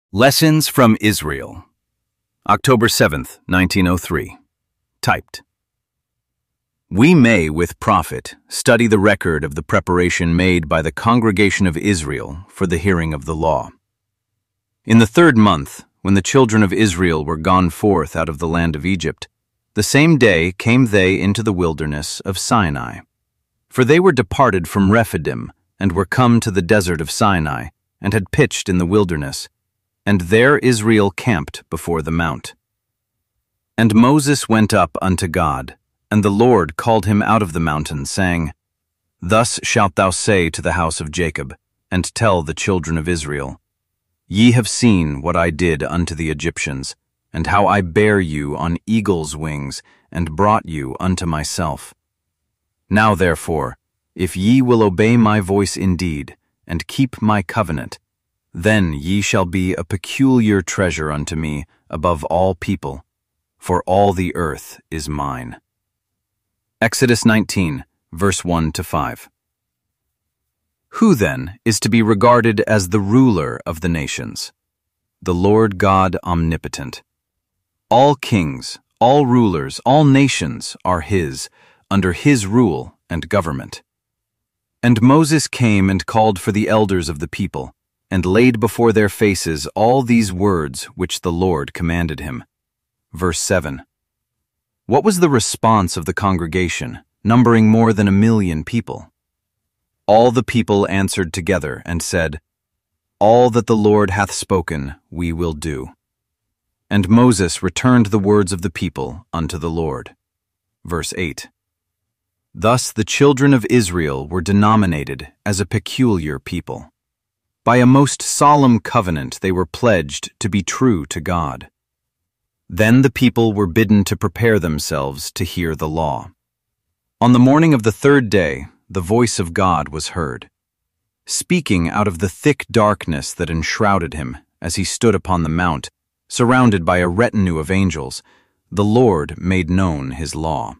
Lessons from Israel, October 7th, 1903. Typed. We may, with profit, study the record of the preparation made by the congregation of Israel for the hearing of the law. In the 3rd month, when the children of Israel were gone forth out of the land of Egypt, the same day came they into the wilderness of Sinai. For they were departed from Rephidim, and were come to the desert of Sinai, and had pitched in the wilderness. And there Israel camped before the mount. And Moses went up unto God, and the Lord called him out of the mountain, saying, Thus shalt thou say to the house of Jacob, and tell the children of Israel, Ye have seen what I did unto the Egyptians, and how I bare you on eagle's wings, and brought you unto myself. Now therefore, if ye will obey my voice indeed, and keep my covenant, then ye shall be a peculiar treasure unto me above all people, for all the earth is mine. Exodus 19, verse 1-5. Who then is to be regarded as the ruler of the nations? The Lord God omnipotent. All kings, all rulers, all nations are his, under his rule and government. And Moses came and called for the elders of the people, and laid before their faces all these words which the Lord commanded him. Verse 7. What was the response of the congregation, numbering more than 1,000,000 people? All the people answered together and said, All that the Lord hath spoken we will do. And Moses returned the words of the people unto the Lord. Verse 8. Thus the children of Israel were denominated as a peculiar people. By a most solemn covenant they were pledged to be true to God. Then the people were bidden to prepare themselves to hear the law. On the morning of the 3rd day, the voice of God was heard, speaking out of the thick darkness that enshrouded him as he stood upon the mount, surrounded by a retinue of angels. The Lord made known his law.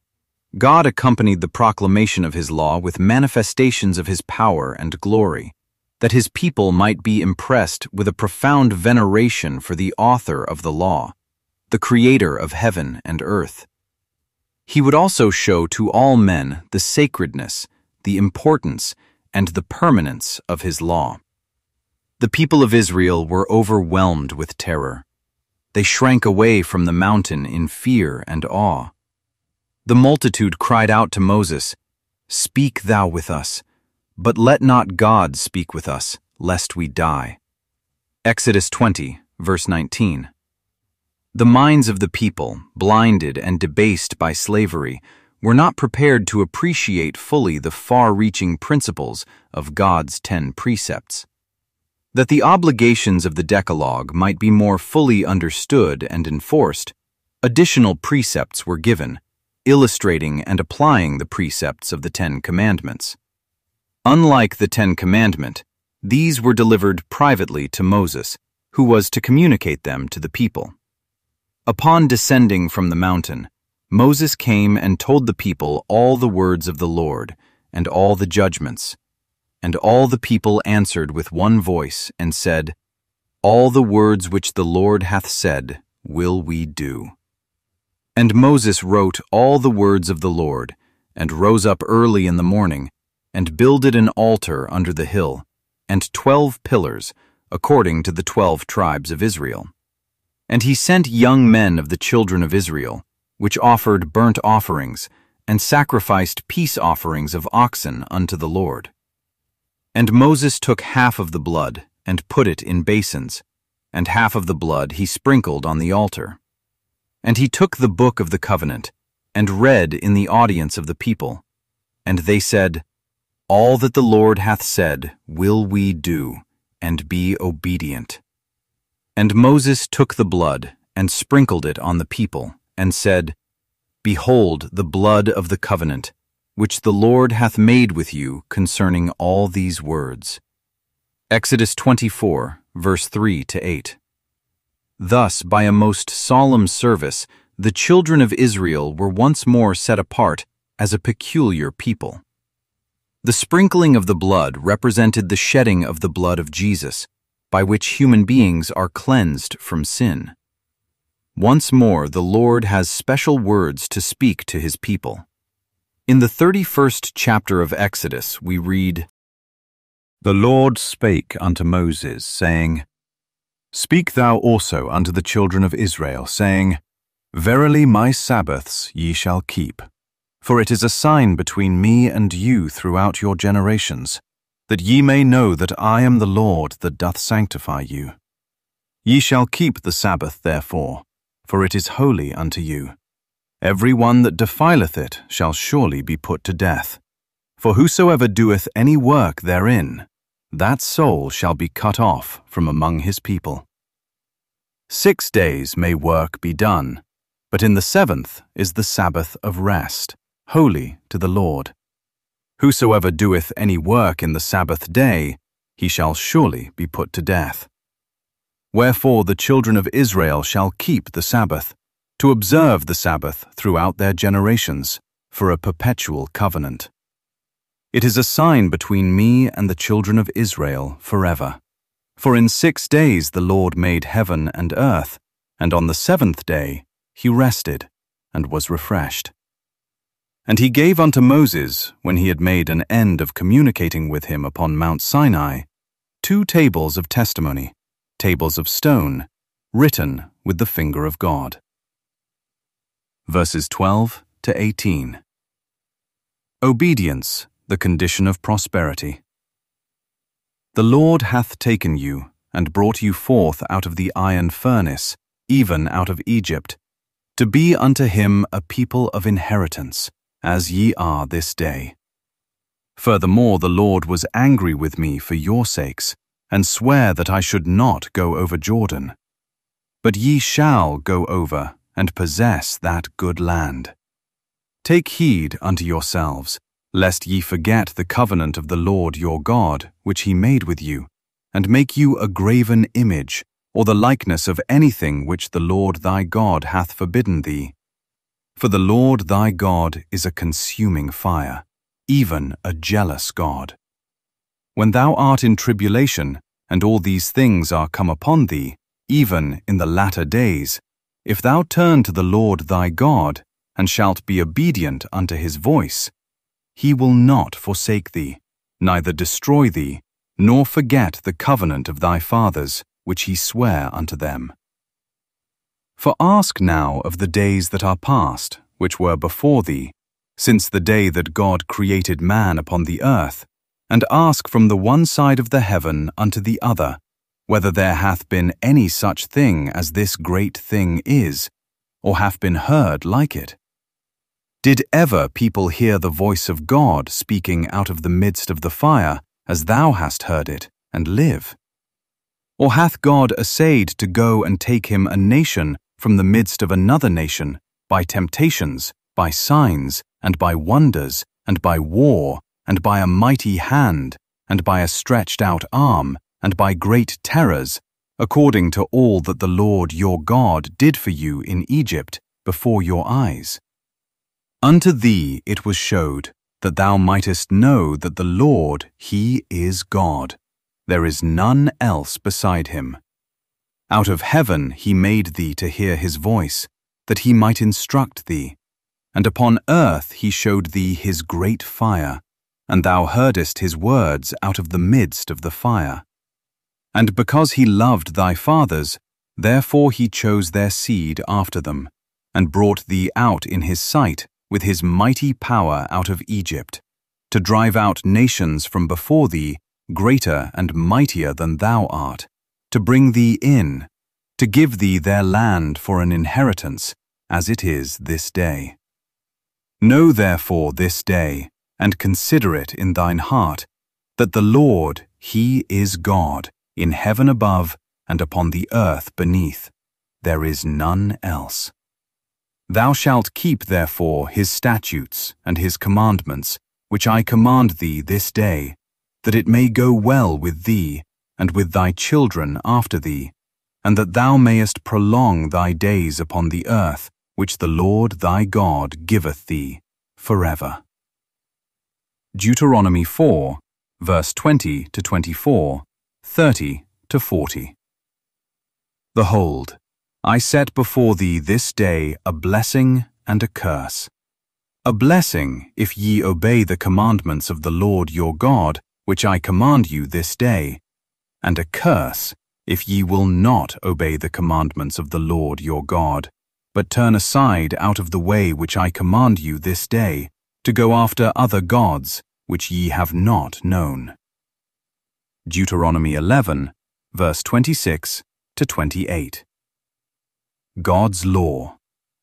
God accompanied the proclamation of his law with manifestations of his power and glory, that his people might be impressed with a profound veneration for the author of the law, the creator of heaven and earth. He would also show to all men the sacredness, the importance, and the permanence of his law. The people of Israel were overwhelmed with terror. They shrank away from the mountain in fear and awe. The multitude cried out to Moses, Speak thou with us, but let not God speak with us, lest we die. Exodus 20, verse 19. The minds of the people, blinded and debased by slavery, were not prepared to appreciate fully the far-reaching principles of God's 10 precepts. That the obligations of the Decalogue might be more fully understood and enforced, additional precepts were given, illustrating and applying the precepts of the 10 Commandments. Unlike the 10 Commandments, these were delivered privately to Moses, who was to communicate them to the people. Upon descending from the mountain, Moses came and told the people all the words of the Lord, and all the judgments. And all the people answered with one voice, and said, All the words which the Lord hath said will we do. And Moses wrote all the words of the Lord, and rose up early in the morning, and builded an altar under the hill, and 12 pillars, according to the 12 tribes of Israel. And he sent young men of the children of Israel, which offered burnt offerings, and sacrificed peace offerings of oxen unto the Lord. And Moses took half of the blood, and put it in basins, and half of the blood he sprinkled on the altar. And he took the book of the covenant, and read in the audience of the people. And they said, All that the Lord hath said will we do, and be obedient. And Moses took the blood, and sprinkled it on the people, and said, Behold the blood of the covenant, which the Lord hath made with you concerning all these words. Exodus 24, verse 3-8. Thus, by a most solemn service, the children of Israel were once more set apart as a peculiar people. The sprinkling of the blood represented the shedding of the blood of Jesus, by which human beings are cleansed from sin. Once more, the Lord has special words to speak to his people. In the 31st chapter of Exodus, we read, "The Lord spake unto Moses, saying, Speak thou also unto the children of Israel, saying, Verily my Sabbaths ye shall keep. For it is a sign between me and you throughout your generations, that ye may know that I am the Lord that doth sanctify you. Ye shall keep the Sabbath therefore, for it is holy unto you. Every one that defileth it shall surely be put to death. For whosoever doeth any work therein, that soul shall be cut off from among his people. 6 days may work be done, but in the 7th is the Sabbath of rest, holy to the Lord. Whosoever doeth any work in the Sabbath day, he shall surely be put to death. Wherefore the children of Israel shall keep the Sabbath, to observe the Sabbath throughout their generations, for a perpetual covenant. It is a sign between me and the children of Israel forever. For in 6 days the Lord made heaven and earth, and on the 7th day he rested and was refreshed. And he gave unto Moses, when he had made an end of communicating with him upon Mount Sinai, 2 tables of testimony, tables of stone, written with the finger of God." Verses 12 to 18. Obedience, the condition of prosperity. The Lord hath taken you, and brought you forth out of the iron furnace, even out of Egypt, to be unto him a people of inheritance, as ye are this day. Furthermore the Lord was angry with me for your sakes, and sware that I should not go over Jordan. But ye shall go over, and possess that good land. Take heed unto yourselves, lest ye forget the covenant of the Lord your God, which he made with you, and make you a graven image, or the likeness of anything which the Lord thy God hath forbidden thee. For the Lord thy God is a consuming fire, even a jealous God. When thou art in tribulation, and all these things are come upon thee, even in the latter days, if thou turn to the Lord thy God, and shalt be obedient unto his voice, he will not forsake thee, neither destroy thee, nor forget the covenant of thy fathers, which he sware unto them. For ask now of the days that are past, which were before thee, since the day that God created man upon the earth, and ask from the one side of the heaven unto the other, whether there hath been any such thing as this great thing is, or hath been heard like it. Did ever people hear the voice of God speaking out of the midst of the fire, as thou hast heard it, and live? Or hath God essayed to go and take him a nation from the midst of another nation, by temptations, by signs, and by wonders, and by war, and by a mighty hand, and by a stretched out arm, and by great terrors, according to all that the Lord your God did for you in Egypt before your eyes? Unto thee it was showed, that thou mightest know that the Lord, he is God. There is none else beside him. Out of heaven he made thee to hear his voice, that he might instruct thee. And upon earth he showed thee his great fire, and thou heardest his words out of the midst of the fire. And because he loved thy fathers, therefore he chose their seed after them, and brought thee out in his sight with his mighty power out of Egypt, to drive out nations from before thee, greater and mightier than thou art, to bring thee in, to give thee their land for an inheritance, as it is this day. Know therefore this day, and consider it in thine heart, that the Lord, he is God, in heaven above and upon the earth beneath. There is none else. Thou shalt keep therefore his statutes and his commandments, which I command thee this day, that it may go well with thee, and with thy children after thee, and that thou mayest prolong thy days upon the earth, which the Lord thy God giveth thee, forever. Deuteronomy 4, verse 20 to 24, 30 40. Behold, I set before thee this day a blessing and a curse. A blessing, if ye obey the commandments of the Lord your God, which I command you this day, and a curse, if ye will not obey the commandments of the Lord your God, but turn aside out of the way which I command you this day, to go after other gods, which ye have not known. Deuteronomy 11, verse 26 to 28. God's Law.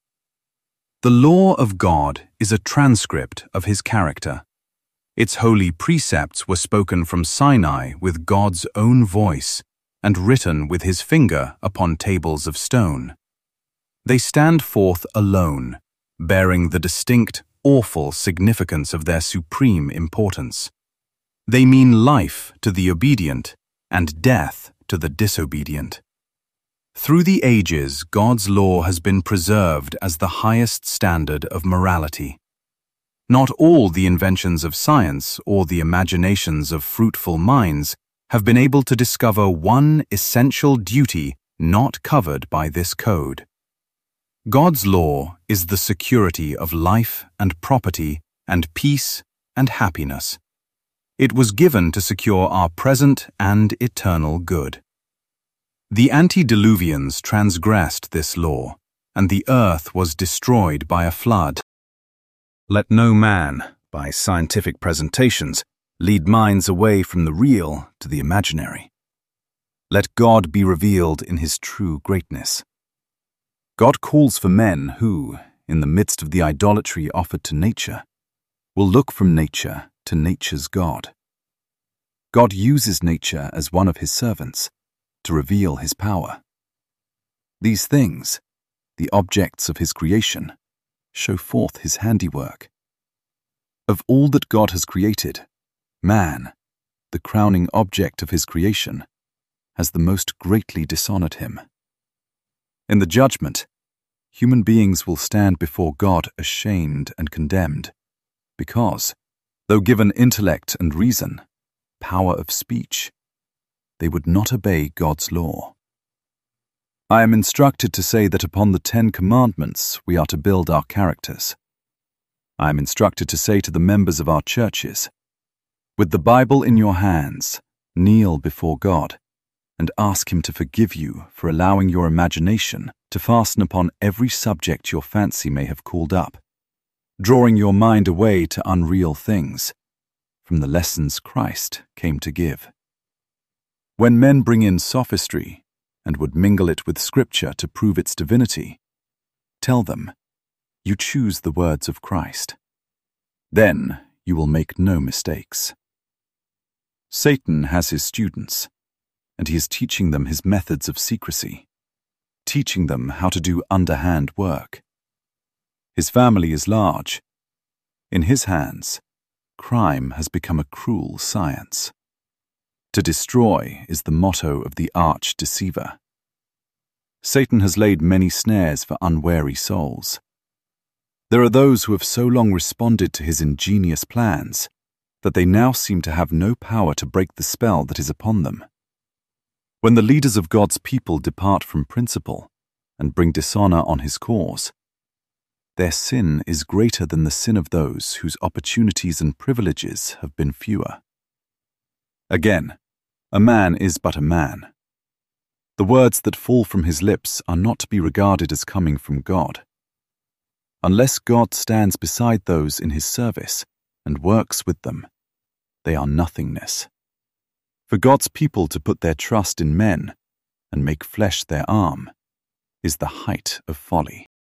The law of God is a transcript of his character. Its holy precepts were spoken from Sinai with God's own voice and written with his finger upon tables of stone. They stand forth alone, bearing the distinct, awful significance of their supreme importance. They mean life to the obedient and death to the disobedient. Through the ages, God's law has been preserved as the highest standard of morality. Not all the inventions of science or the imaginations of fruitful minds have been able to discover one essential duty not covered by this code. God's law is the security of life and property and peace and happiness. It was given to secure our present and eternal good. The antediluvians transgressed this law, and the earth was destroyed by a flood. Let no man, by scientific presentations, lead minds away from the real to the imaginary. Let God be revealed in his true greatness. God calls for men who, in the midst of the idolatry offered to nature, will look from nature to nature's God. God uses nature as one of his servants to reveal his power. These things, the objects of his creation, show forth his handiwork. Of all that God has created, man, the crowning object of his creation, has the most greatly dishonored him. In the judgment, human beings will stand before God ashamed and condemned, because, though given intellect and reason, power of speech, they would not obey God's law. I am instructed to say that upon the 10 Commandments we are to build our characters. I am instructed to say to the members of our churches, with the Bible in your hands, kneel before God and ask him to forgive you for allowing your imagination to fasten upon every subject your fancy may have called up, drawing your mind away to unreal things from the lessons Christ came to give. When men bring in sophistry and would mingle it with Scripture to prove its divinity, tell them, you choose the words of Christ. Then you will make no mistakes. Satan has his students, and he is teaching them his methods of secrecy, teaching them how to do underhand work. His family is large. In his hands, crime has become a cruel science. To destroy is the motto of the arch-deceiver. Satan has laid many snares for unwary souls. There are those who have so long responded to his ingenious plans that they now seem to have no power to break the spell that is upon them. When the leaders of God's people depart from principle and bring dishonor on his cause, their sin is greater than the sin of those whose opportunities and privileges have been fewer. Again, a man is but a man. The words that fall from his lips are not to be regarded as coming from God. Unless God stands beside those in his service and works with them, they are nothingness. For God's people to put their trust in men and make flesh their arm is the height of folly.